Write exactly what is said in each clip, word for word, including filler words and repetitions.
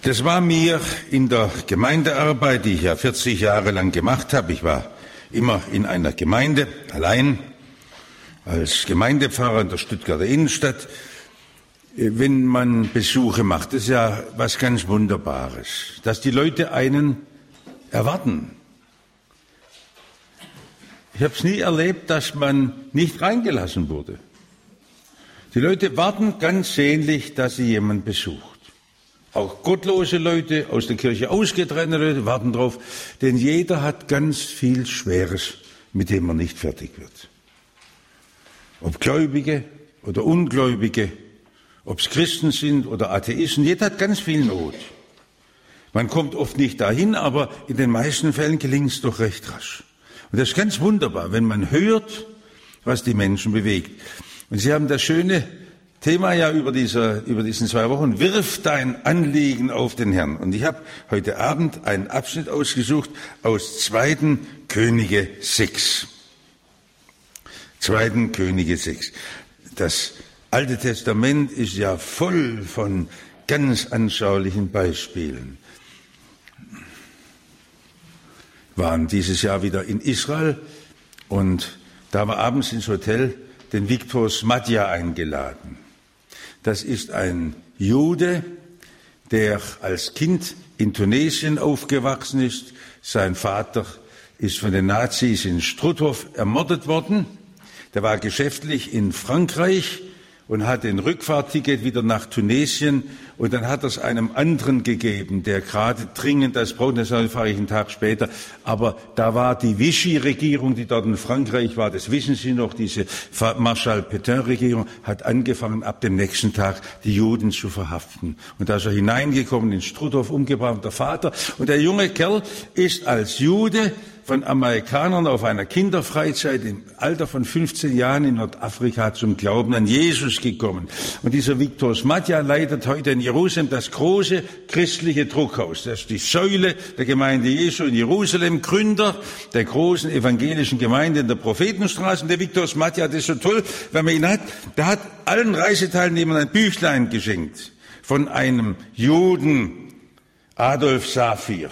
Das war mir in der Gemeindearbeit, die ich ja vierzig Jahre lang gemacht habe. Ich war immer in einer Gemeinde, allein, als Gemeindepfarrer in der Stuttgarter Innenstadt. Wenn man Besuche macht, das ist ja was ganz Wunderbares, dass die Leute einen erwarten. Ich habe es nie erlebt, dass man nicht reingelassen wurde. Die Leute warten ganz sehnlich, dass sie jemanden besucht. Auch gottlose Leute, aus der Kirche ausgetrennte Leute warten drauf, denn jeder hat ganz viel Schweres, mit dem er nicht fertig wird. Ob Gläubige oder Ungläubige, ob es Christen sind oder Atheisten, jeder hat ganz viel Not. Man kommt oft nicht dahin, aber in den meisten Fällen gelingt es doch recht rasch. Und das ist ganz wunderbar, wenn man hört, was die Menschen bewegt. Und Sie haben das schöne Thema ja über, dieser, über diesen zwei Wochen, wirf dein Anliegen auf den Herrn. Und ich habe heute Abend einen Abschnitt ausgesucht aus zweiten Könige sechs. zweiten Könige sechs. Das Alte Testament ist ja voll von ganz anschaulichen Beispielen. Wir waren dieses Jahr wieder in Israel und da war abends ins Hotel den Viktor Smatja eingeladen. Das ist ein Jude, der als Kind in Tunesien aufgewachsen ist. Sein Vater ist von den Nazis in Struthof ermordet worden. Der war geschäftlich in Frankreich und hat ein Rückfahrtticket wieder nach Tunesien. Und dann hat er es einem anderen gegeben, der gerade dringend das braucht. Das fahre ich einen Tag später. Aber da war die Vichy-Regierung, die dort in Frankreich war, das wissen Sie noch, diese Marschall Pétain-Regierung, hat angefangen, ab dem nächsten Tag die Juden zu verhaften. Und da ist er hineingekommen, in Struthof umgebracht, der Vater. Und der junge Kerl ist als Jude von Amerikanern auf einer Kinderfreizeit im Alter von fünfzehn Jahren in Nordafrika zum Glauben an Jesus gekommen. Und dieser Viktor Smatja leitet heute in Jerusalem das große christliche Druckhaus. Das ist die Säule der Gemeinde Jesu in Jerusalem, Gründer der großen evangelischen Gemeinde in der Prophetenstraße. Und der Viktor Smatja, das ist so toll, wenn man ihn hat, der hat allen Reiseteilnehmern ein Büchlein geschenkt von einem Juden, Adolf Safir.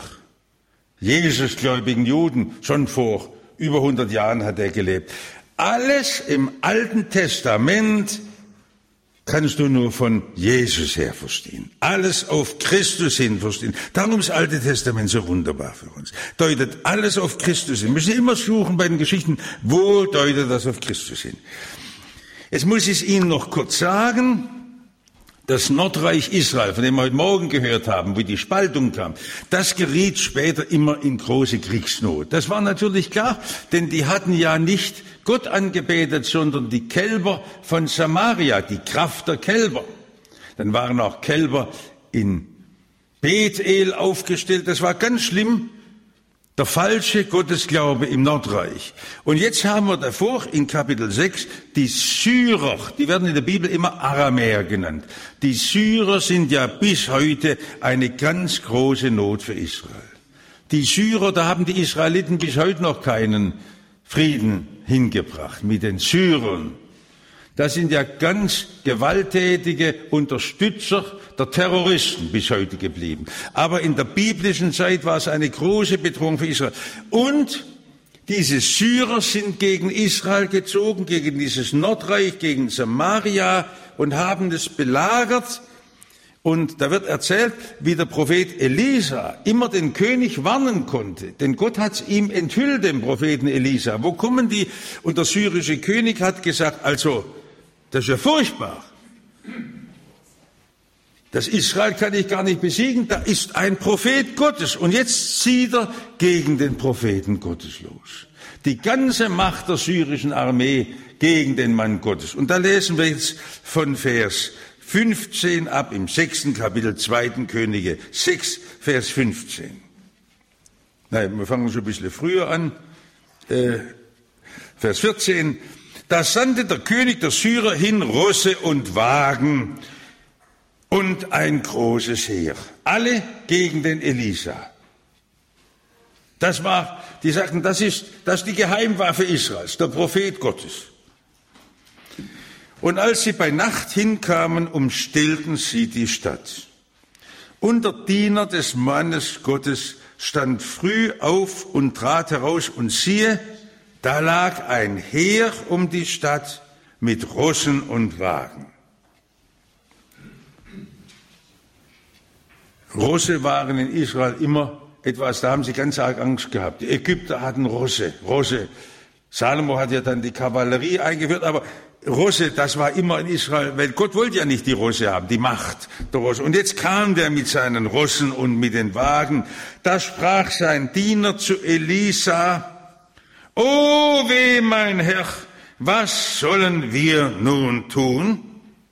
Jesusgläubigen Juden, schon vor über hundert Jahren hat er gelebt. Alles im Alten Testament kannst du nur von Jesus her verstehen. Alles auf Christus hin verstehen. Darum ist das Alte Testament so wunderbar für uns. Deutet alles auf Christus hin. Wir müssen immer suchen bei den Geschichten, wo deutet das auf Christus hin. Jetzt muss ich es Ihnen noch kurz sagen. Das Nordreich Israel, von dem wir heute Morgen gehört haben, wie die Spaltung kam, das geriet später immer in große Kriegsnot. Das war natürlich klar, denn die hatten ja nicht Gott angebetet, sondern die Kälber von Samaria, die Kraft der Kälber. Dann waren auch Kälber in Bethel aufgestellt. Das war ganz schlimm. Der falsche Gottesglaube im Nordreich. Und jetzt haben wir davor in Kapitel sechs die Syrer, die werden in der Bibel immer Aramäer genannt. Die Syrer sind ja bis heute eine ganz große Not für Israel. Die Syrer, da haben die Israeliten bis heute noch keinen Frieden hingebracht mit den Syrern. Das sind ja ganz gewalttätige Unterstützer der Terroristen bis heute geblieben. Aber in der biblischen Zeit war es eine große Bedrohung für Israel. Und diese Syrer sind gegen Israel gezogen, gegen dieses Nordreich, gegen Samaria und haben es belagert. Und da wird erzählt, wie der Prophet Elisa immer den König warnen konnte. Denn Gott hat es ihm enthüllt, dem Propheten Elisa. Wo kommen die? Und der syrische König hat gesagt, also, das ist ja furchtbar. Das Israel kann ich gar nicht besiegen, da ist ein Prophet Gottes. Und jetzt zieht er gegen den Propheten Gottes los. Die ganze Macht der syrischen Armee gegen den Mann Gottes. Und da lesen wir jetzt von Vers fünfzehn ab im sechsten Kapitel zweiten Könige sechs, Vers fünfzehn. Nein, wir fangen schon ein bisschen früher an. Äh, Vers vierzehn. Da sandte der König der Syrer hin Rosse und Wagen und ein großes Heer. Alle gegen den Elisa. Das war, die sagten, das ist, das ist die Geheimwaffe Israels, der Prophet Gottes. Und als sie bei Nacht hinkamen, umstellten sie die Stadt. Und der Diener des Mannes Gottes stand früh auf und trat heraus, und siehe, da lag ein Heer um die Stadt mit Rossen und Wagen. Rosse waren in Israel immer etwas, da haben sie ganz arg Angst gehabt. Die Ägypter hatten Rosse, Rosse. Salomo hat ja dann die Kavallerie eingeführt, aber Rosse, das war immer in Israel, weil Gott wollte ja nicht die Rosse haben, die Macht der Rosse. Und jetzt kam der mit seinen Rossen und mit den Wagen. Da sprach sein Diener zu Elisa: O weh, mein Herr, was sollen wir nun tun?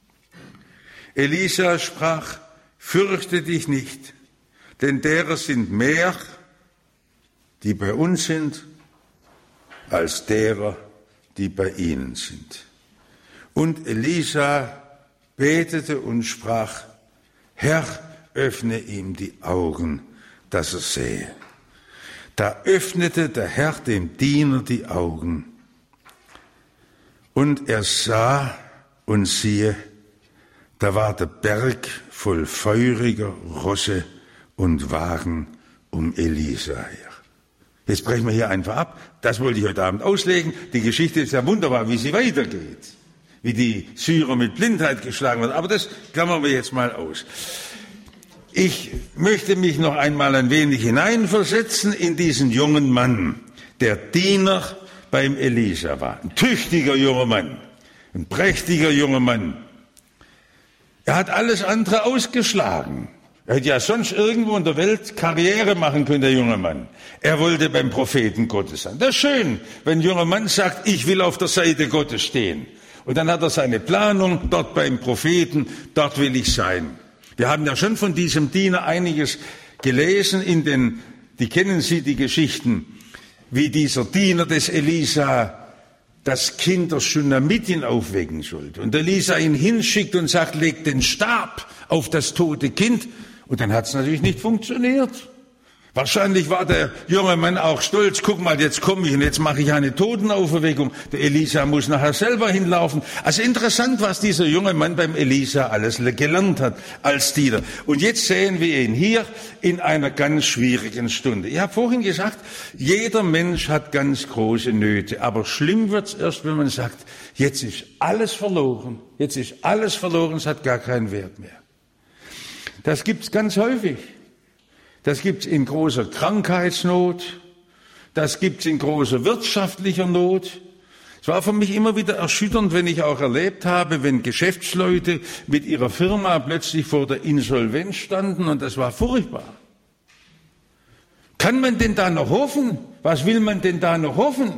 Elisa sprach: Fürchte dich nicht, denn derer sind mehr, die bei uns sind, als derer, die bei ihnen sind. Und Elisa betete und sprach: Herr, öffne ihm die Augen, dass er sehe. Da öffnete der Herr dem Diener die Augen, und er sah, und siehe, da war der Berg voll feuriger Rosse und Wagen um Elisa her. Jetzt brechen wir hier einfach ab. Das wollte ich heute Abend auslegen. Die Geschichte ist ja wunderbar, wie sie weitergeht. Wie die Syrer mit Blindheit geschlagen werden. Aber das klammern wir jetzt mal aus. Ich möchte mich noch einmal ein wenig hineinversetzen in diesen jungen Mann, der Diener beim Elisa war. Ein tüchtiger junger Mann, ein prächtiger junger Mann. Er hat alles andere ausgeschlagen. Er hätte ja sonst irgendwo in der Welt Karriere machen können, der junge Mann. Er wollte beim Propheten Gottes sein. Das ist schön, wenn ein junger Mann sagt, ich will auf der Seite Gottes stehen. Und dann hat er seine Planung, dort beim Propheten, dort will ich sein. Wir haben ja schon von diesem Diener einiges gelesen in den, die kennen Sie die Geschichten, wie dieser Diener des Elisa das Kind der Schunamitin aufwecken sollte. Und Elisa ihn hinschickt und sagt, leg den Stab auf das tote Kind. Und dann hat es natürlich nicht funktioniert. Wahrscheinlich war der junge Mann auch stolz. Guck mal, jetzt komme ich und jetzt mache ich eine Totenauferweckung. Der Elisa muss nachher selber hinlaufen. Also interessant, was dieser junge Mann beim Elisa alles gelernt hat als Diener. Und jetzt sehen wir ihn hier in einer ganz schwierigen Stunde. Ich habe vorhin gesagt, jeder Mensch hat ganz große Nöte. Aber schlimm wird's erst, wenn man sagt, jetzt ist alles verloren. Jetzt ist alles verloren, es hat gar keinen Wert mehr. Das gibt's ganz häufig. Das gibt's in großer Krankheitsnot. Das gibt's in großer wirtschaftlicher Not. Es war für mich immer wieder erschütternd, wenn ich auch erlebt habe, wenn Geschäftsleute mit ihrer Firma plötzlich vor der Insolvenz standen, und das war furchtbar. Kann man denn da noch hoffen? Was will man denn da noch hoffen?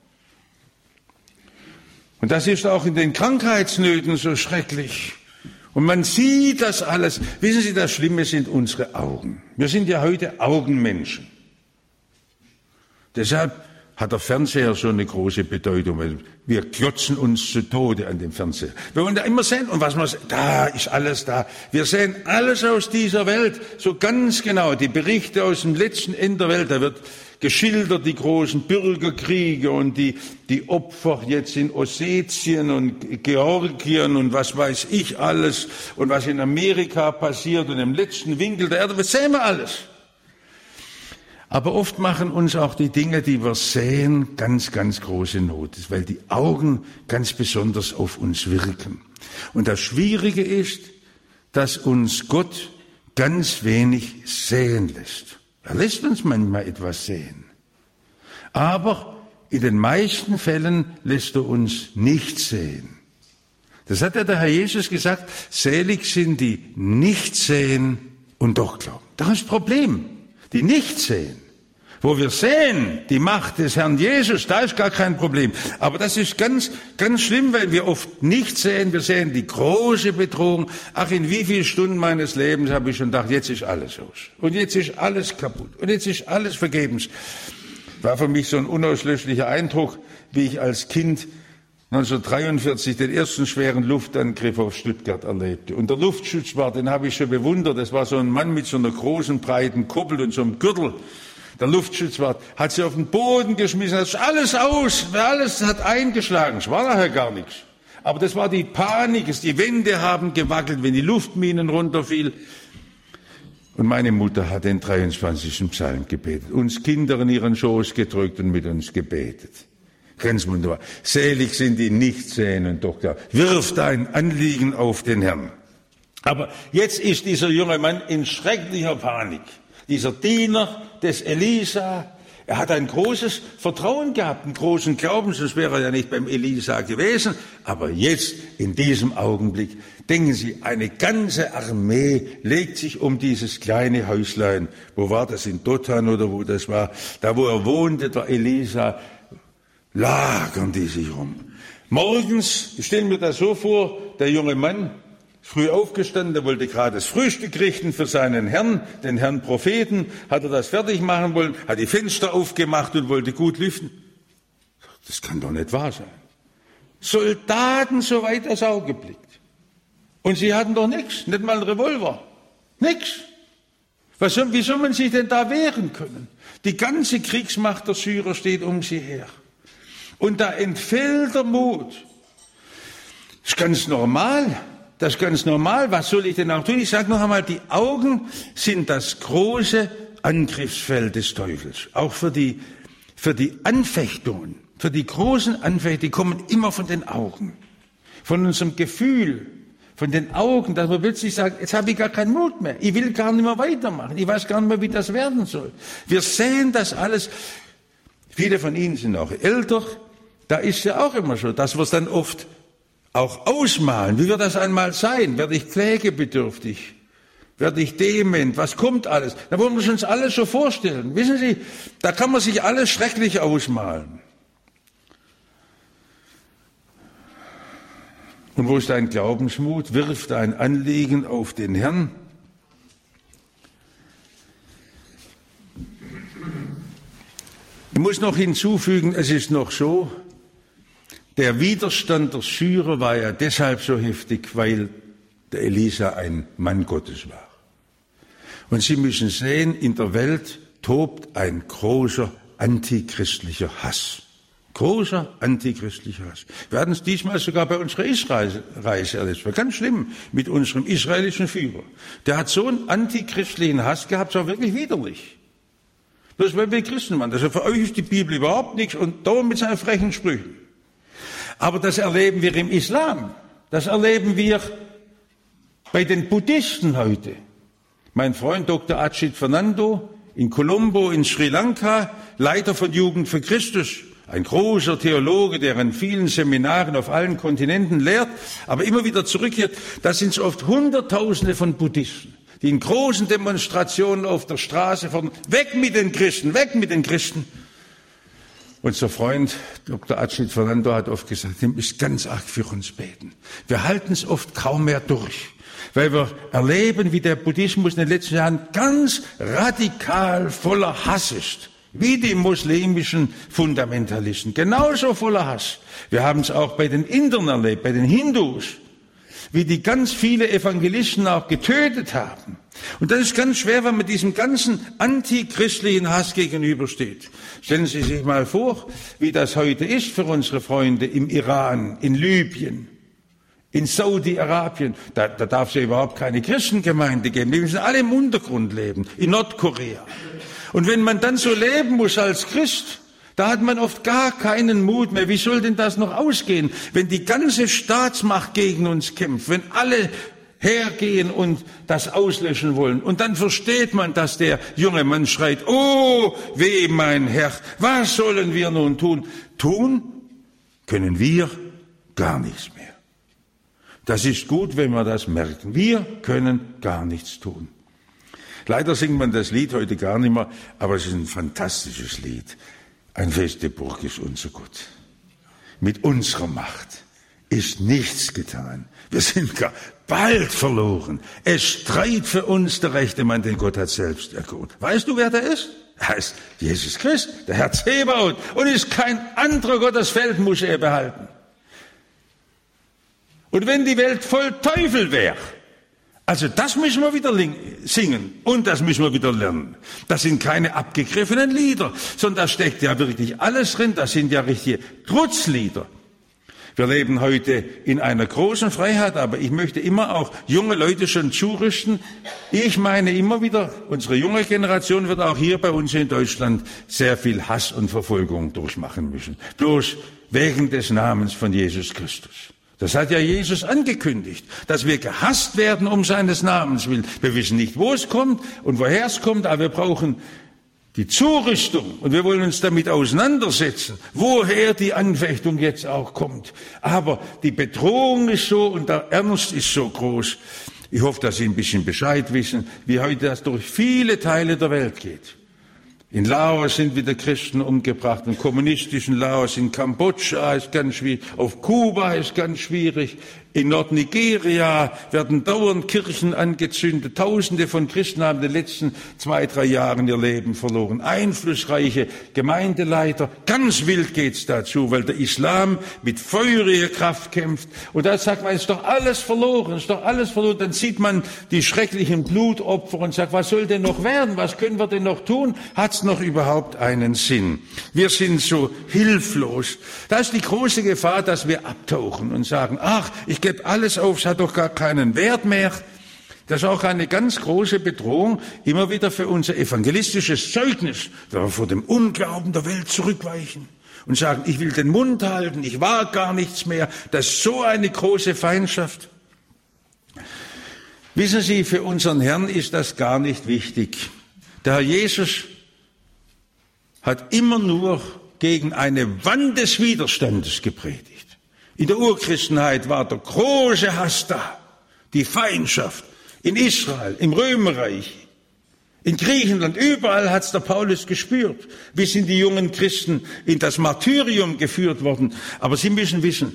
Und das ist auch in den Krankheitsnöten so schrecklich. Und man sieht das alles. Wissen Sie, das Schlimme sind unsere Augen. Wir sind ja heute Augenmenschen. Deshalb hat der Fernseher so eine große Bedeutung, weil wir klotzen uns zu Tode an dem Fernseher. Wir wollen da immer sehen, und was man sieht, da ist alles da. Wir sehen alles aus dieser Welt, so ganz genau. Die Berichte aus dem letzten Ende der Welt, da wird geschildert, die großen Bürgerkriege und die, die Opfer jetzt in Ossetien und Georgien und was weiß ich alles und was in Amerika passiert und im letzten Winkel der Erde, das sehen wir alles. Aber oft machen uns auch die Dinge, die wir sehen, ganz, ganz große Not, weil die Augen ganz besonders auf uns wirken. Und das Schwierige ist, dass uns Gott ganz wenig sehen lässt. Er lässt uns manchmal etwas sehen. Aber in den meisten Fällen lässt er uns nicht sehen. Das hat ja der Herr Jesus gesagt, selig sind die nicht sehen und doch glauben. Das ist das Problem, die nicht sehen. Wo wir sehen, die Macht des Herrn Jesus, da ist gar kein Problem. Aber das ist ganz, ganz schlimm, weil wir oft nicht sehen. Wir sehen die große Bedrohung. Ach, in wie vielen Stunden meines Lebens habe ich schon gedacht, jetzt ist alles aus. Und jetzt ist alles kaputt. Und jetzt ist alles vergebens. War für mich so ein unauslöschlicher Eindruck, wie ich als Kind neunzehnhundertdreiundvierzig den ersten schweren Luftangriff auf Stuttgart erlebte. Und der Luftschutzwart, den habe ich schon bewundert. Das war so ein Mann mit so einer großen, breiten Kuppel und so einem Gürtel. Der Luftschutzwart hat sie auf den Boden geschmissen, das ist alles aus, alles hat eingeschlagen, es war nachher gar nichts. Aber das war die Panik, die Wände haben gewackelt, wenn die Luftminen runterfielen. Und meine Mutter hat den dreiundzwanzigsten Psalm gebetet, uns Kinder in ihren Schoß gedrückt und mit uns gebetet. Ganz wunderbar. Selig sind die nicht sehen und doch glauben. Wirf dein Anliegen auf den Herrn. Aber jetzt ist dieser junge Mann in schrecklicher Panik. Dieser Diener des Elisa, er hat ein großes Vertrauen gehabt, einen großen Glauben, sonst wäre er ja nicht beim Elisa gewesen. Aber jetzt, in diesem Augenblick, denken Sie, eine ganze Armee legt sich um dieses kleine Häuslein. Wo war das, in Dothan oder wo das war? Da, wo er wohnte, der Elisa, lagern die sich rum. Morgens, ich stelle mir das so vor, der junge Mann, früh aufgestanden, der wollte gerade das Frühstück richten für seinen Herrn, den Herrn Propheten, hat er das fertig machen wollen, hat die Fenster aufgemacht und wollte gut lüften. Das kann doch nicht wahr sein. Soldaten, soweit das Auge blickt. Und sie hatten doch nichts, nicht mal einen Revolver. Nix. Was soll, wie soll man sich denn da wehren können? Die ganze Kriegsmacht der Syrer steht um sie her. Und da entfällt der Mut. Das ist ganz normal. Das ist ganz normal. Was soll ich denn auch tun? Ich sage noch einmal, die Augen sind das große Angriffsfeld des Teufels. Auch für die, für die Anfechtungen, für die großen Anfechtungen, die kommen immer von den Augen. Von unserem Gefühl, von den Augen, dass man plötzlich sagt, jetzt habe ich gar keinen Mut mehr. Ich will gar nicht mehr weitermachen. Ich weiß gar nicht mehr, wie das werden soll. Wir sehen das alles. Viele von Ihnen sind auch älter. Da ist ja auch immer so, dass wir es dann oft auch ausmalen. Wie wird das einmal sein? Werde ich pflegebedürftig? Werde ich dement? Was kommt alles? Da wollen wir uns alles so vorstellen. Wissen Sie, da kann man sich alles schrecklich ausmalen. Und wo ist dein Glaubensmut? Wirf dein Anliegen auf den Herrn. Ich muss noch hinzufügen, es ist noch so, der Widerstand der Syrer war ja deshalb so heftig, weil der Elisa ein Mann Gottes war. Und Sie müssen sehen, in der Welt tobt ein großer antichristlicher Hass. Großer antichristlicher Hass. Wir hatten es diesmal sogar bei unserer Israel-Reise erlebt. Es war ganz schlimm mit unserem israelischen Führer. Der hat so einen antichristlichen Hass gehabt, das war wirklich widerlich. Bloß weil wir Christen waren. Also für euch ist die Bibel überhaupt nichts und da mit seinen frechen Sprüchen. Aber das erleben wir im Islam. Das erleben wir bei den Buddhisten heute. Mein Freund Doktor Ajit Fernando in Colombo in Sri Lanka, Leiter von Jugend für Christus, ein großer Theologe, der an vielen Seminaren auf allen Kontinenten lehrt, aber immer wieder zurückkehrt. Da sind es oft Hunderttausende von Buddhisten, die in großen Demonstrationen auf der Straße fordern, weg mit den Christen, weg mit den Christen. Unser Freund Doktor Ajit Fernando hat oft gesagt, ihr müsst ganz arg für uns beten. Wir halten es oft kaum mehr durch, weil wir erleben, wie der Buddhismus in den letzten Jahren ganz radikal voller Hass ist, wie die muslimischen Fundamentalisten, genauso voller Hass. Wir haben es auch bei den Indern erlebt, bei den Hindus, wie die ganz viele Evangelisten auch getötet haben. Und das ist ganz schwer, wenn man diesem ganzen antichristlichen Hass gegenübersteht. Stellen Sie sich mal vor, wie das heute ist für unsere Freunde im Iran, in Libyen, in Saudi-Arabien. Da, da darf es ja überhaupt keine Christengemeinde geben. Die müssen alle im Untergrund leben, in Nordkorea. Und wenn man dann so leben muss als Christ, da hat man oft gar keinen Mut mehr. Wie soll denn das noch ausgehen, wenn die ganze Staatsmacht gegen uns kämpft, wenn alle hergehen und das auslöschen wollen? Und dann versteht man, dass der junge Mann schreit, oh, weh, mein Herr, was sollen wir nun tun? Tun können wir gar nichts mehr. Das ist gut, wenn wir das merken. Wir können gar nichts tun. Leider singt man das Lied heute gar nicht mehr, aber es ist ein fantastisches Lied. Ein feste Burg ist unser Gott. Mit unserer Macht ist nichts getan. Wir sind gar bald verloren. Es streitet für uns der rechte Mann, den Gott hat selbst erkoren. Weißt du, wer der ist? Er heißt Jesus Christ, der Herr Zebaoth. Und ist kein anderer Gott, das Feld muss er behalten. Und wenn die Welt voll Teufel wäre, also das müssen wir wieder singen und das müssen wir wieder lernen. Das sind keine abgegriffenen Lieder, sondern da steckt ja wirklich alles drin. Das sind ja richtige Trutzlieder. Wir leben heute in einer großen Freiheit, aber ich möchte immer auch junge Leute schon zurüsten. Ich meine immer wieder, unsere junge Generation wird auch hier bei uns in Deutschland sehr viel Hass und Verfolgung durchmachen müssen. Bloß wegen des Namens von Jesus Christus. Das hat ja Jesus angekündigt, dass wir gehasst werden um seines Namens willen. Wir wissen nicht, wo es kommt und woher es kommt, aber wir brauchen die Zurüstung, und wir wollen uns damit auseinandersetzen, woher die Anfechtung jetzt auch kommt. Aber die Bedrohung ist so und der Ernst ist so groß. Ich hoffe, dass Sie ein bisschen Bescheid wissen, wie heute das durch viele Teile der Welt geht. In Laos sind wieder Christen umgebracht, im kommunistischen Laos, in Kambodscha ist ganz schwierig, auf Kuba ist ganz schwierig, in Nordnigeria werden dauernd Kirchen angezündet. Tausende von Christen haben in den letzten zwei, drei Jahren ihr Leben verloren. Einflussreiche Gemeindeleiter, ganz wild geht's dazu, weil der Islam mit feuriger Kraft kämpft. Und da sagt man, es ist doch alles verloren, es ist doch alles verloren. Dann sieht man die schrecklichen Blutopfer und sagt, was soll denn noch werden? Was können wir denn noch tun? Hat's noch überhaupt einen Sinn? Wir sind so hilflos. Da ist die große Gefahr, dass wir abtauchen und sagen, ach, ich gebe alles auf, es hat doch gar keinen Wert mehr. Das ist auch eine ganz große Bedrohung, immer wieder für unser evangelistisches Zeugnis, wenn wir vor dem Unglauben der Welt zurückweichen und sagen, ich will den Mund halten, ich war gar nichts mehr. Das ist so eine große Feindschaft. Wissen Sie, für unseren Herrn ist das gar nicht wichtig. Der Herr Jesus hat immer nur gegen eine Wand des Widerstandes gepredigt. In der Urchristenheit war der große Hass da, die Feindschaft. In Israel, im Römerreich, in Griechenland, überall hat's der Paulus gespürt. Wie sind die jungen Christen in das Martyrium geführt worden? Aber Sie müssen wissen,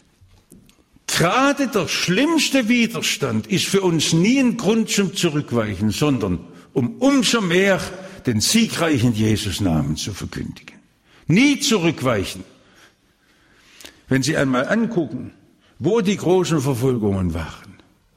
gerade der schlimmste Widerstand ist für uns nie ein Grund zum Zurückweichen, sondern um umso mehr den siegreichen Jesus-Namen zu verkündigen. Nie zurückweichen. Wenn Sie einmal angucken, wo die großen Verfolgungen waren,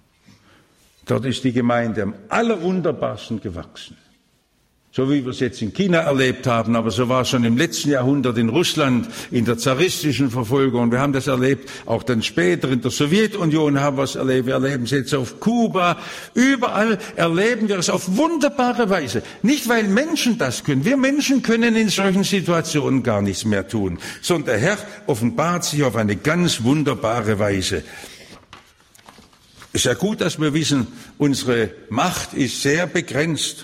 dort ist die Gemeinde am allerwunderbarsten gewachsen. So wie wir es jetzt in China erlebt haben, aber so war es schon im letzten Jahrhundert in Russland, in der zaristischen Verfolgung. Wir haben das erlebt, auch dann später in der Sowjetunion haben wir es erlebt. Wir erleben es jetzt auf Kuba. Überall erleben wir es auf wunderbare Weise. Nicht, weil Menschen das können. Wir Menschen können in solchen Situationen gar nichts mehr tun. Sondern der Herr offenbart sich auf eine ganz wunderbare Weise. Es ist ja gut, dass wir wissen, unsere Macht ist sehr begrenzt.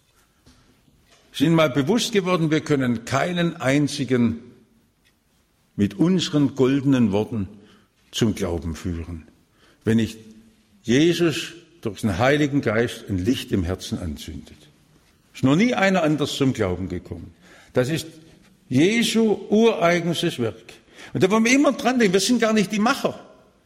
Wir sind mal bewusst geworden, wir können keinen einzigen mit unseren goldenen Worten zum Glauben führen. Wenn nicht Jesus durch den Heiligen Geist ein Licht im Herzen anzündet. Ist noch nie einer anders zum Glauben gekommen. Das ist Jesu ureigenstes Werk. Und da wollen wir immer dran denken, wir sind gar nicht die Macher.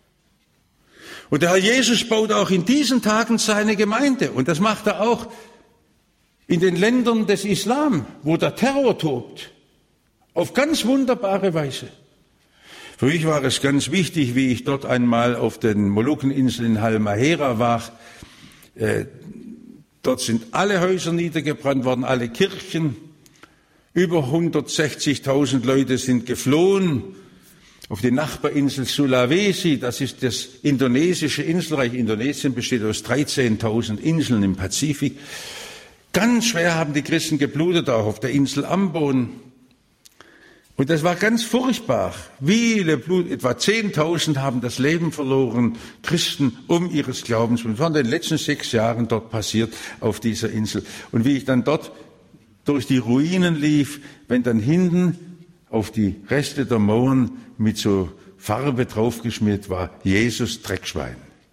Und der Herr Jesus baut auch in diesen Tagen seine Gemeinde. Und das macht er auch in den Ländern des Islam, wo der Terror tobt, auf ganz wunderbare Weise. Für mich war es ganz wichtig, wie ich dort einmal auf den Molukkeninseln in Halmahera war. Äh, dort sind alle Häuser niedergebrannt worden, alle Kirchen. Über hundertsechzigtausend Leute sind geflohen auf die Nachbarinsel Sulawesi. Das ist das indonesische Inselreich. Indonesien besteht aus dreizehntausend Inseln im Pazifik. Ganz schwer haben die Christen geblutet, auch auf der Insel Ambon. Und das war ganz furchtbar. Viele Blut, etwa zehntausend haben das Leben verloren, Christen um ihres Glaubens. Und das war in den letzten sechs Jahren dort passiert auf dieser Insel. Und wie ich dann dort durch die Ruinen lief, wenn dann hinten auf die Reste der Mauern mit so Farbe draufgeschmiert war, Jesus Dreckschwein.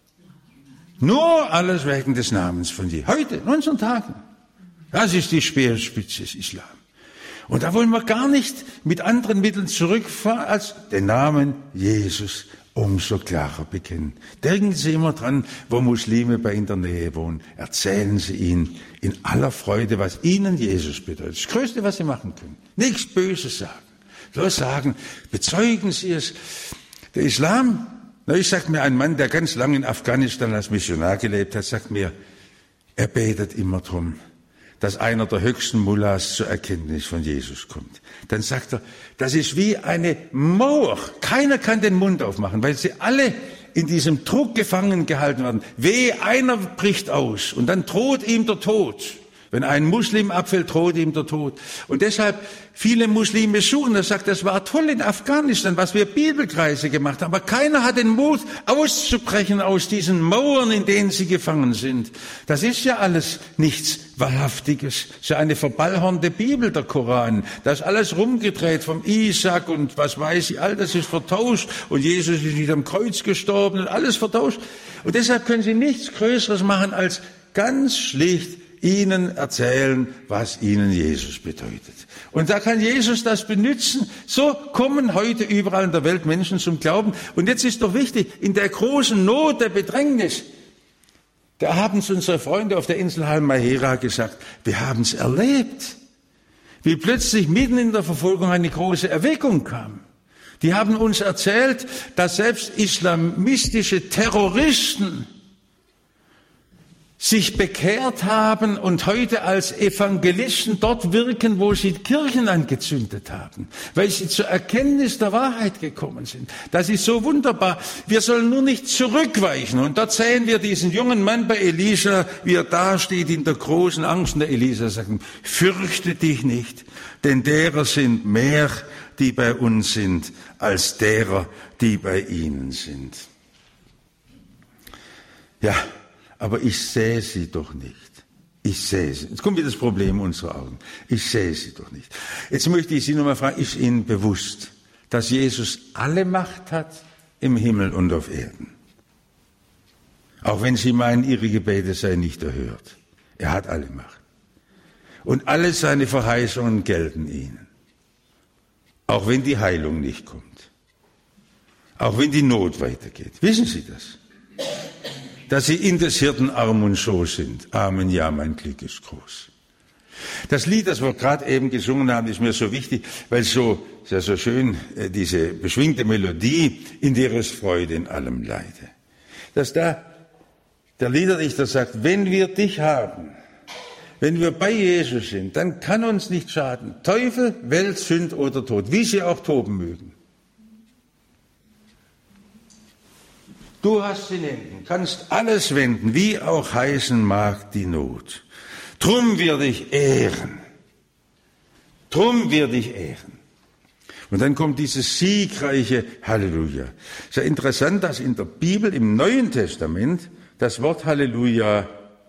Nur alles wegen des Namens von Jesus. Heute, in unseren Tagen. Das ist die Speerspitze des Islam. Und da wollen wir gar nicht mit anderen Mitteln zurückfahren, als den Namen Jesus umso klarer bekennen. Denken Sie immer dran, wo Muslime bei in der Nähe wohnen. Erzählen Sie ihnen in aller Freude, was Ihnen Jesus bedeutet. Das Größte, was Sie machen können. Nichts Böses sagen. Bloß sagen, bezeugen Sie es. Der Islam, neulich sagt mir ein Mann, der ganz lange in Afghanistan als Missionar gelebt hat, sagt mir, er betet immer drum, dass einer der höchsten Mullahs zur Erkenntnis von Jesus kommt. Dann sagt er, das ist wie eine Mauer. Keiner kann den Mund aufmachen, weil sie alle in diesem Druck gefangen gehalten werden. Wehe, einer bricht aus und dann droht ihm der Tod. Wenn ein Muslim abfällt, droht ihm der Tod. Und deshalb, viele Muslime suchen, er sagt, das war toll in Afghanistan, was wir Bibelkreise gemacht haben. Aber keiner hat den Mut, auszubrechen aus diesen Mauern, in denen sie gefangen sind. Das ist ja alles nichts Wahrhaftiges. Das ist ja eine verballhornte Bibel, der Koran. Da ist alles rumgedreht vom Isaac und was weiß ich, all das ist vertauscht. Und Jesus ist nicht am Kreuz gestorben und alles vertauscht. Und deshalb können sie nichts Größeres machen, als ganz schlicht ihnen erzählen, was ihnen Jesus bedeutet. Und da kann Jesus das benutzen. So kommen heute überall in der Welt Menschen zum Glauben. Und jetzt ist doch wichtig, in der großen Not, der Bedrängnis, da haben es unsere Freunde auf der Insel Halmahera gesagt, wir haben es erlebt, wie plötzlich mitten in der Verfolgung eine große Erweckung kam. Die haben uns erzählt, dass selbst islamistische Terroristen sich bekehrt haben und heute als Evangelisten dort wirken, wo sie Kirchen angezündet haben, weil sie zur Erkenntnis der Wahrheit gekommen sind. Das ist so wunderbar. Wir sollen nur nicht zurückweichen. Und dort sehen wir diesen jungen Mann bei Elisa, wie er da steht in der großen Angst. Und der Elisa sagt ihm, fürchte dich nicht, denn derer sind mehr, die bei uns sind, als derer, die bei ihnen sind. Ja, aber ich sehe sie doch nicht. Ich sehe sie. Jetzt kommt wieder das Problem unserer Augen. Ich sehe sie doch nicht. Jetzt möchte ich Sie nochmal fragen, ist Ihnen bewusst, dass Jesus alle Macht hat im Himmel und auf Erden? Auch wenn Sie meinen, Ihre Gebete seien nicht erhört. Er hat alle Macht. Und alle seine Verheißungen gelten Ihnen. Auch wenn die Heilung nicht kommt. Auch wenn die Not weitergeht. Wissen Sie das? Dass sie in des Hirten Arm und Schoß sind. Amen, ja, mein Glück ist groß. Das Lied, das wir gerade eben gesungen haben, ist mir so wichtig, weil es so, ist ja so schön, diese beschwingte Melodie, in der es Freude in allem Leide. Dass da der Liederdichter sagt, wenn wir dich haben, wenn wir bei Jesus sind, dann kann uns nicht schaden. Teufel, Welt, Sünd oder Tod, wie sie auch toben mögen. Du hast in Händen, kannst alles wenden, wie auch heißen mag die Not. Drum wir dich ehren. Drum wir dich ehren. Und dann kommt dieses siegreiche Halleluja. Es ist ja interessant, dass in der Bibel, im Neuen Testament, das Wort Halleluja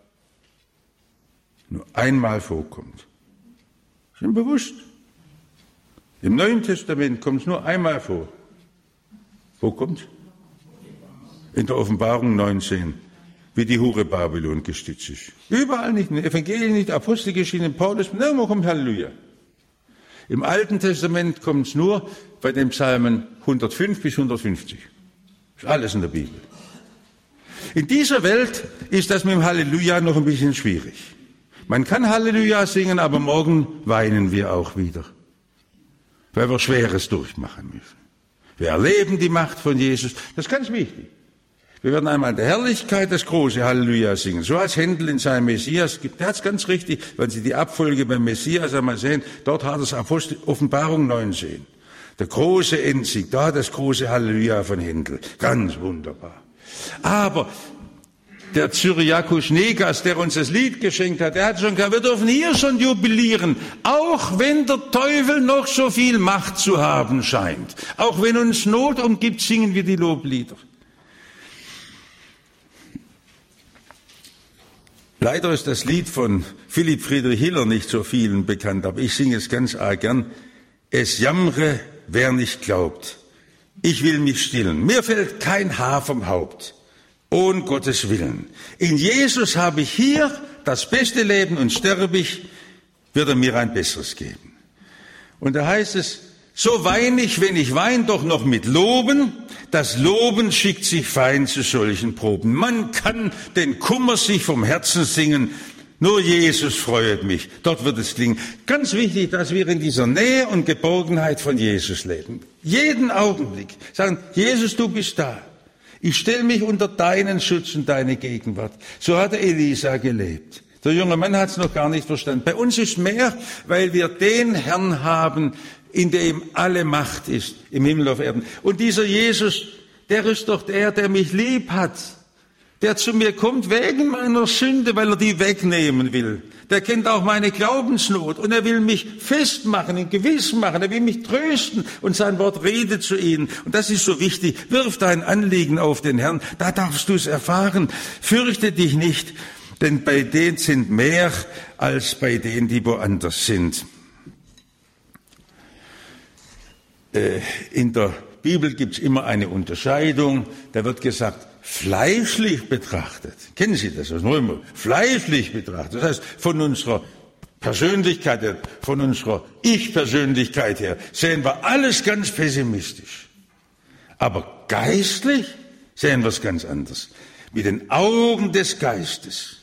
nur einmal vorkommt. Ist Ihnen bewusst? Im Neuen Testament kommt es nur einmal vor. Wo kommt's? In der Offenbarung neunzehn, wie die Hure Babylon gestützt ist. Überall nicht, in den Evangelien nicht, Apostelgeschichte, Paulus, nirgendwo kommt Halleluja. Im Alten Testament kommt es nur bei den Psalmen hundertfünf bis hundertfünfzig. Das ist alles in der Bibel. In dieser Welt ist das mit dem Halleluja noch ein bisschen schwierig. Man kann Halleluja singen, aber morgen weinen wir auch wieder, weil wir Schweres durchmachen müssen. Wir erleben die Macht von Jesus, das ist ganz wichtig. Wir werden einmal in der Herrlichkeit das große Halleluja singen. So als Händel in seinem Messias gibt. Der hat es ganz richtig, wenn Sie die Abfolge beim Messias einmal sehen, dort hat es Apostel, Offenbarung neunzehn. Der große Endsieg, da das große Halleluja von Händel. Ganz wunderbar. Aber der Cyriakus Negas, der uns das Lied geschenkt hat, der hat schon gesagt, wir dürfen hier schon jubilieren, auch wenn der Teufel noch so viel Macht zu haben scheint. Auch wenn uns Not umgibt, singen wir die Loblieder. Leider ist das Lied von Philipp Friedrich Hiller nicht so vielen bekannt, aber ich singe es ganz arg gern. Es jammre, wer nicht glaubt. Ich will mich stillen. Mir fällt kein Haar vom Haupt. Ohne Gottes Willen. In Jesus habe ich hier das beste Leben und sterbe ich, wird er mir ein besseres geben. Und da heißt es, so wein ich, wenn ich wein, doch noch mit Loben. Das Loben schickt sich fein zu solchen Proben. Man kann den Kummer sich vom Herzen singen. Nur Jesus freuet mich. Dort wird es klingen. Ganz wichtig, dass wir in dieser Nähe und Geborgenheit von Jesus leben. Jeden Augenblick sagen, Jesus, du bist da. Ich stelle mich unter deinen Schutz und deine Gegenwart. So hat Elisa gelebt. Der junge Mann hat es noch gar nicht verstanden. Bei uns ist mehr, weil wir den Herrn haben, in dem alle Macht ist, im Himmel auf Erden. Und dieser Jesus, der ist doch der, der mich lieb hat, der zu mir kommt wegen meiner Sünde, weil er die wegnehmen will. Der kennt auch meine Glaubensnot und er will mich festmachen, in Gewissen machen, er will mich trösten und sein Wort redet zu ihnen. Und das ist so wichtig. Wirf dein Anliegen auf den Herrn, da darfst du es erfahren. Fürchte dich nicht, denn bei denen sind mehr als bei denen, die woanders sind. Äh, in der Bibel gibt es immer eine Unterscheidung. Da wird gesagt, fleischlich betrachtet. Kennen Sie das aus Römer? Fleischlich betrachtet. Das heißt, von unserer Persönlichkeit her, von unserer Ich-Persönlichkeit her, sehen wir alles ganz pessimistisch. Aber geistlich sehen wir es ganz anders. Mit den Augen des Geistes.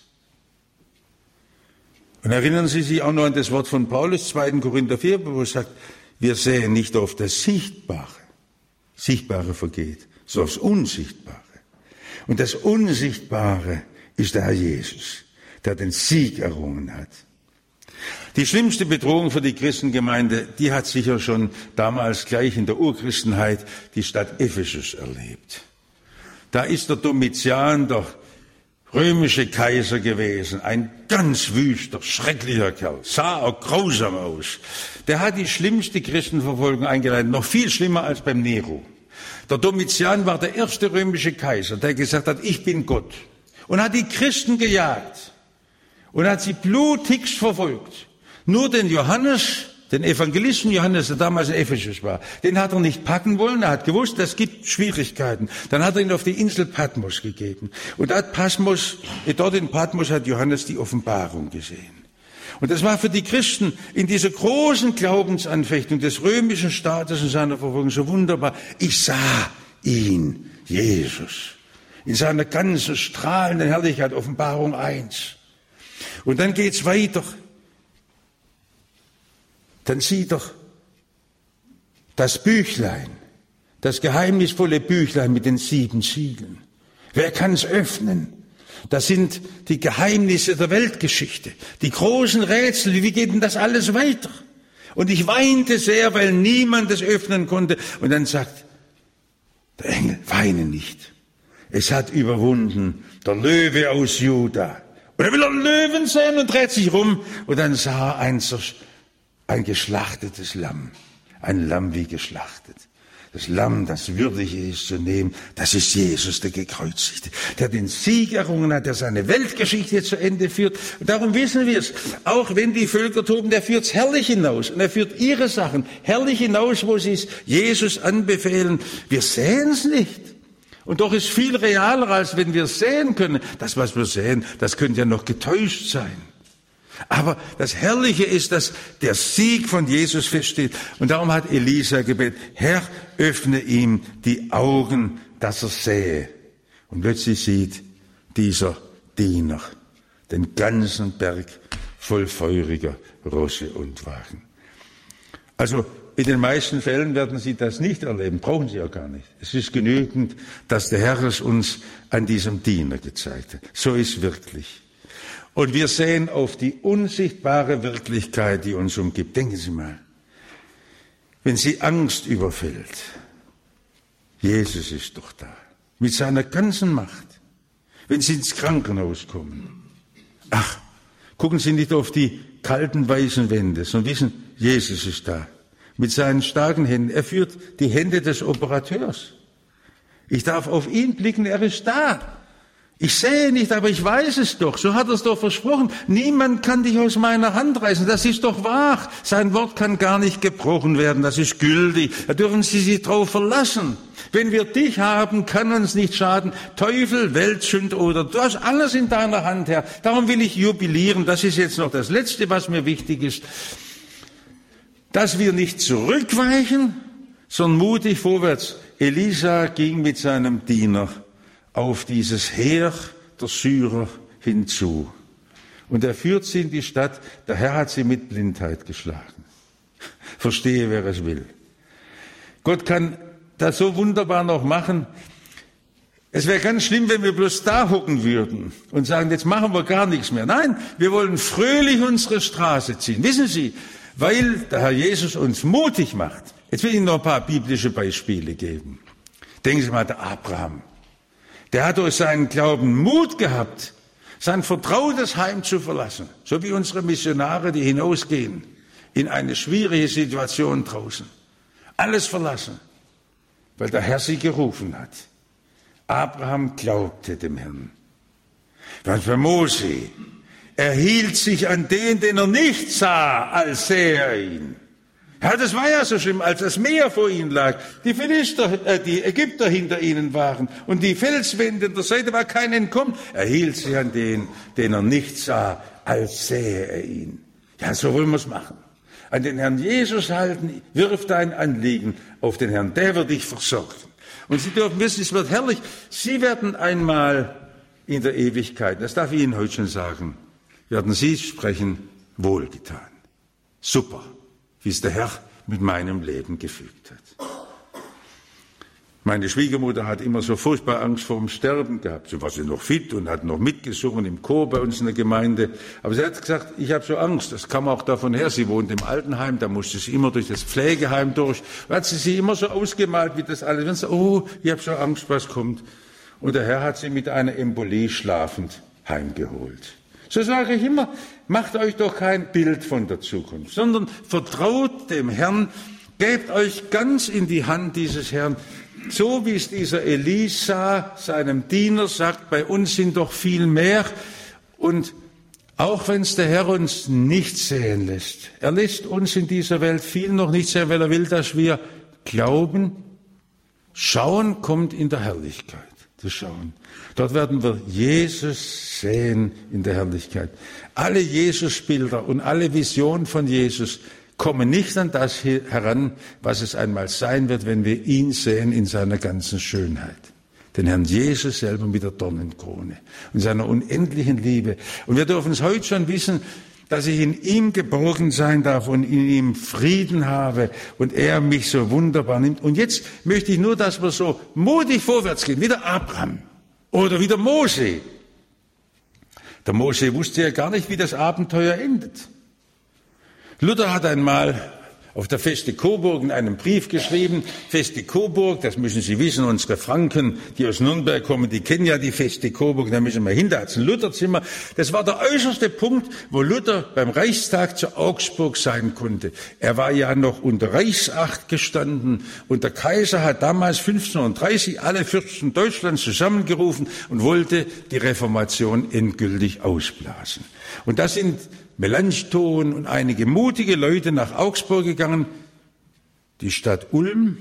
Und erinnern Sie sich auch noch an das Wort von Paulus, zweiter Korinther vier, wo er sagt, wir sehen nicht auf das Sichtbare. Sichtbare vergeht, so aufs Unsichtbare. Und das Unsichtbare ist der Herr Jesus, der den Sieg errungen hat. Die schlimmste Bedrohung für die Christengemeinde, die hat sicher schon damals gleich in der Urchristenheit die Stadt Ephesus erlebt. Da ist der Domitian, der römische Kaiser gewesen, ein ganz wüster, schrecklicher Kerl, sah auch grausam aus. Der hat die schlimmste Christenverfolgung eingeleitet, noch viel schlimmer als beim Nero. Der Domitian war der erste römische Kaiser, der gesagt hat, ich bin Gott. Und hat die Christen gejagt und hat sie blutigst verfolgt. Nur den Johannes, den Evangelisten Johannes, der damals in Ephesus war, den hat er nicht packen wollen. Er hat gewusst, es gibt Schwierigkeiten. Dann hat er ihn auf die Insel Patmos gegeben. Und dort, Patmos, dort in Patmos hat Johannes die Offenbarung gesehen. Und das war für die Christen in dieser großen Glaubensanfechtung des römischen Staates und seiner Verfolgung so wunderbar. Ich sah ihn, Jesus, in seiner ganzen strahlenden Herrlichkeit, Offenbarung eins. Und dann geht's weiter. Dann sieht er das Büchlein, das geheimnisvolle Büchlein mit den sieben Siegeln. Wer kann es öffnen? Das sind die Geheimnisse der Weltgeschichte, die großen Rätsel. Wie geht denn das alles weiter? Und ich weinte sehr, weil niemand es öffnen konnte. Und dann sagt der Engel, weine nicht. Es hat überwunden der Löwe aus Juda. Und er will einen Löwen sehen und dreht sich rum. Und dann sah er ein, ein geschlachtetes Lamm. Ein Lamm wie geschlachtet. Das Lamm, das würdig ist zu nehmen, das ist Jesus, der Gekreuzigte, der den Sieg errungen hat, der seine Weltgeschichte zu Ende führt. Und darum wissen wir es, auch wenn die Völker toben, der führt es herrlich hinaus. Und er führt ihre Sachen herrlich hinaus, wo sie es Jesus anbefehlen. Wir sehen es nicht. Und doch ist viel realer, als wenn wir es sehen können. Das, was wir sehen, das könnte ja noch getäuscht sein. Aber das Herrliche ist, dass der Sieg von Jesus feststeht. Und darum hat Elisa gebetet, Herr, öffne ihm die Augen, dass er sähe. Und plötzlich sieht dieser Diener den ganzen Berg voll feuriger Rosse und Wagen. Also in den meisten Fällen werden Sie das nicht erleben, brauchen Sie ja gar nicht. Es ist genügend, dass der Herr es uns an diesem Diener gezeigt hat. So ist wirklich. Und wir sehen auf die unsichtbare Wirklichkeit, die uns umgibt. Denken Sie mal, wenn Sie Angst überfällt, Jesus ist doch da, mit seiner ganzen Macht. Wenn Sie ins Krankenhaus kommen, ach, gucken Sie nicht auf die kalten weißen Wände, sondern wissen, Jesus ist da, mit seinen starken Händen. Er führt die Hände des Operateurs. Ich darf auf ihn blicken, er ist da. Ich sehe nicht, aber ich weiß es doch. So hat er es doch versprochen. Niemand kann dich aus meiner Hand reißen. Das ist doch wahr. Sein Wort kann gar nicht gebrochen werden. Das ist gültig. Da dürfen Sie sich drauf verlassen. Wenn wir dich haben, kann uns nicht schaden. Teufel, Weltsünd oder du hast alles in deiner Hand, Herr. Darum will ich jubilieren. Das ist jetzt noch das Letzte, was mir wichtig ist. Dass wir nicht zurückweichen, sondern mutig vorwärts. Elisa ging mit seinem Diener auf dieses Heer der Syrer hinzu. Und er führt sie in die Stadt. Der Herr hat sie mit Blindheit geschlagen. Verstehe, wer es will. Gott kann das so wunderbar noch machen. Es wäre ganz schlimm, wenn wir bloß da hocken würden und sagen, jetzt machen wir gar nichts mehr. Nein, wir wollen fröhlich unsere Straße ziehen. Wissen Sie, weil der Herr Jesus uns mutig macht. Jetzt will ich Ihnen noch ein paar biblische Beispiele geben. Denken Sie mal an den Abraham. Der hat durch seinen Glauben Mut gehabt, sein vertrautes Heim zu verlassen. So wie unsere Missionare, die hinausgehen in eine schwierige Situation draußen. Alles verlassen, weil der Herr sie gerufen hat. Abraham glaubte dem Herrn. Was bei Mose? Er hielt sich an den, den er nicht sah, als sähe er ihn. Ja, das war ja so schlimm, als das Meer vor ihnen lag, die Philister, äh, die Ägypter hinter ihnen waren und die Felswände an der Seite war kein Entkommen. Er hielt sich an den, den er nicht sah, als sähe er ihn. Ja, so wollen wir es machen. An den Herrn Jesus halten, wirf dein Anliegen auf den Herrn, der wird dich versorgen. Und Sie dürfen wissen, es wird herrlich. Sie werden einmal in der Ewigkeit, das darf ich Ihnen heute schon sagen, werden Sie sprechen, wohlgetan. Super, wie es der Herr mit meinem Leben gefügt hat. Meine Schwiegermutter hat immer so furchtbar Angst vor dem Sterben gehabt. Sie war sie noch fit und hat noch mitgesungen im Chor bei uns in der Gemeinde. Aber sie hat gesagt, ich habe so Angst. Das kam auch davon her. Sie wohnt im Altenheim, da musste sie immer durch das Pflegeheim durch. Da hat sie sich immer so ausgemalt, wie das alles. Sie, oh, ich habe so Angst, was kommt. Und der Herr hat sie mit einer Embolie schlafend heimgeholt. So sage ich immer, macht euch doch kein Bild von der Zukunft, sondern vertraut dem Herrn, gebt euch ganz in die Hand dieses Herrn. So wie es dieser Elisa seinem Diener sagt, bei uns sind doch viel mehr. Und auch wenn es der Herr uns nicht sehen lässt, er lässt uns in dieser Welt viel noch nicht sehen, weil er will, dass wir glauben. Schauen kommt in der Herrlichkeit. Das Schauen. Dort werden wir Jesus sehen in der Herrlichkeit. Alle Jesus-Bilder und alle Visionen von Jesus kommen nicht an das heran, was es einmal sein wird, wenn wir ihn sehen in seiner ganzen Schönheit. Den Herrn Jesus selber mit der Dornenkrone und seiner unendlichen Liebe. Und wir dürfen es heute schon wissen, dass ich in ihm geborgen sein darf und in ihm Frieden habe und er mich so wunderbar nimmt. Und jetzt möchte ich nur, dass wir so mutig vorwärts gehen, wie der Abraham oder wie der Mose. Der Mose wusste ja gar nicht, wie das Abenteuer endet. Luther hat einmal auf der Feste Coburg in einem Brief geschrieben, Feste Coburg, das müssen Sie wissen, unsere Franken, die aus Nürnberg kommen, die kennen ja die Feste Coburg, da müssen wir hin, da hat's ein Lutherzimmer. Das war der äußerste Punkt, wo Luther beim Reichstag zu Augsburg sein konnte. Er war ja noch unter Reichsacht gestanden und der Kaiser hat damals fünfzehnhundertdreißig alle Fürsten Deutschlands zusammengerufen und wollte die Reformation endgültig ausblasen. Und das sind Melanchthon und einige mutige Leute nach Augsburg gegangen. Die Stadt Ulm,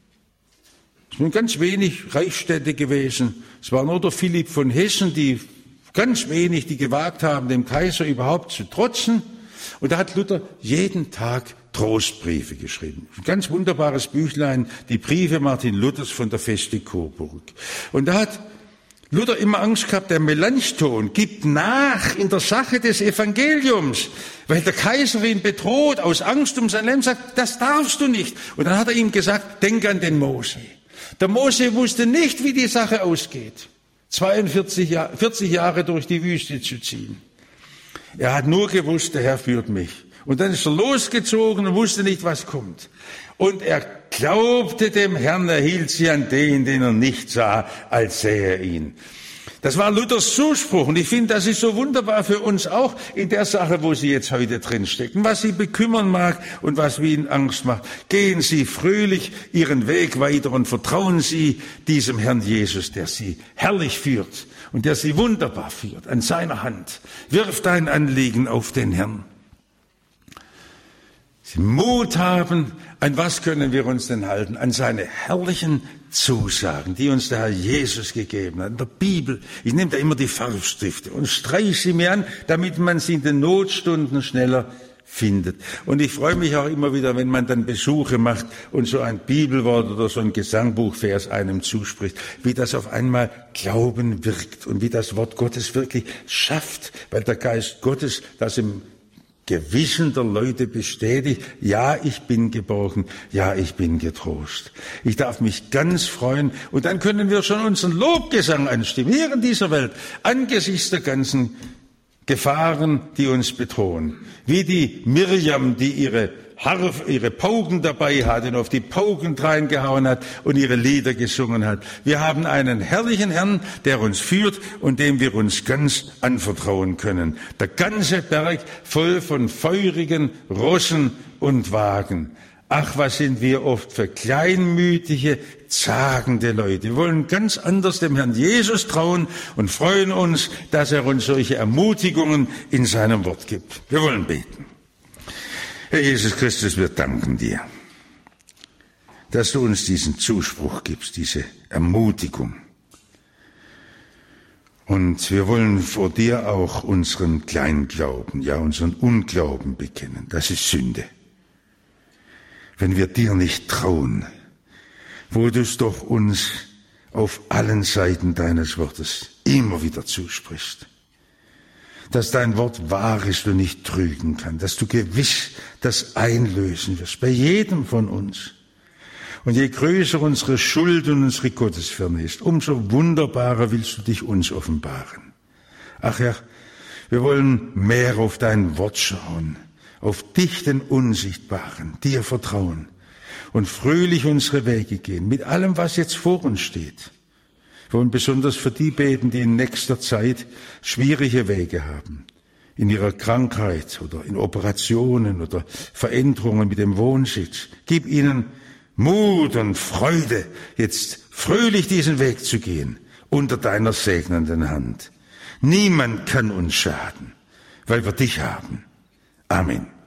es sind ganz wenig Reichsstädte gewesen. Es war nur der Philipp von Hessen, die ganz wenig, die gewagt haben, dem Kaiser überhaupt zu trotzen. Und da hat Luther jeden Tag Trostbriefe geschrieben. Ein ganz wunderbares Büchlein, die Briefe Martin Luthers von der Feste Coburg. Und da hat Luther immer Angst gehabt, der Melanchthon gibt nach in der Sache des Evangeliums, weil der Kaiser ihn bedroht, aus Angst um sein Leben sagt, das darfst du nicht. Und dann hat er ihm gesagt, denk an den Mose. Der Mose wusste nicht, wie die Sache ausgeht, zweiundvierzig Jahre, vierzig Jahre durch die Wüste zu ziehen. Er hat nur gewusst, der Herr führt mich. Und dann ist er losgezogen und wusste nicht, was kommt. Und er glaubte dem Herrn, er hielt sich an den, den er nicht sah, als sähe er ihn. Das war Luthers Zuspruch. Und ich finde, das ist so wunderbar für uns auch in der Sache, wo Sie jetzt heute drinstecken. Was Sie bekümmern mag und was Ihnen Angst macht. Gehen Sie fröhlich Ihren Weg weiter und vertrauen Sie diesem Herrn Jesus, der Sie herrlich führt und der Sie wunderbar führt, an seiner Hand. Wirf dein Anliegen auf den Herrn. Sie Mut haben, an was können wir uns denn halten? An seine herrlichen Zusagen, die uns der Herr Jesus gegeben hat. In der Bibel, ich nehme da immer die Farbstifte und streiche sie mir an, damit man sie in den Notstunden schneller findet. Und ich freue mich auch immer wieder, wenn man dann Besuche macht und so ein Bibelwort oder so ein Gesangbuchvers einem zuspricht, wie das auf einmal Glauben wirkt und wie das Wort Gottes wirklich schafft, weil der Geist Gottes das im Gewissen der Leute bestätigt, ja, ich bin geborgen, ja, ich bin getrost. Ich darf mich ganz freuen und dann können wir schon unseren Lobgesang anstimmen, hier in dieser Welt, angesichts der ganzen Gefahren, die uns bedrohen. Wie die Mirjam, die ihre Harf, ihre Pauken dabei hat und auf die Pauken reingehauen hat und ihre Lieder gesungen hat. Wir haben einen herrlichen Herrn, der uns führt und dem wir uns ganz anvertrauen können. Der ganze Berg voll von feurigen Rossen und Wagen. Ach, was sind wir oft für kleinmütige, zagende Leute. Wir wollen ganz anders dem Herrn Jesus trauen und freuen uns, dass er uns solche Ermutigungen in seinem Wort gibt. Wir wollen beten. Herr Jesus Christus, wir danken dir, dass du uns diesen Zuspruch gibst, diese Ermutigung. Und wir wollen vor dir auch unseren Kleinglauben, ja unseren Unglauben bekennen. Das ist Sünde. Wenn wir dir nicht trauen, wo du es doch uns auf allen Seiten deines Wortes immer wieder zusprichst. Dass dein Wort wahr ist und nicht trügen kann, dass du gewiss das einlösen wirst, bei jedem von uns. Und je größer unsere Schuld und unsere Gottesferne ist, umso wunderbarer willst du dich uns offenbaren. Ach ja, wir wollen mehr auf dein Wort schauen, auf dich, den Unsichtbaren, dir vertrauen und fröhlich unsere Wege gehen, mit allem, was jetzt vor uns steht. Wir wollen besonders für die beten, die in nächster Zeit schwierige Wege haben, in ihrer Krankheit oder in Operationen oder Veränderungen mit dem Wohnsitz. Gib ihnen Mut und Freude, jetzt fröhlich diesen Weg zu gehen, unter deiner segnenden Hand. Niemand kann uns schaden, weil wir dich haben. Amen.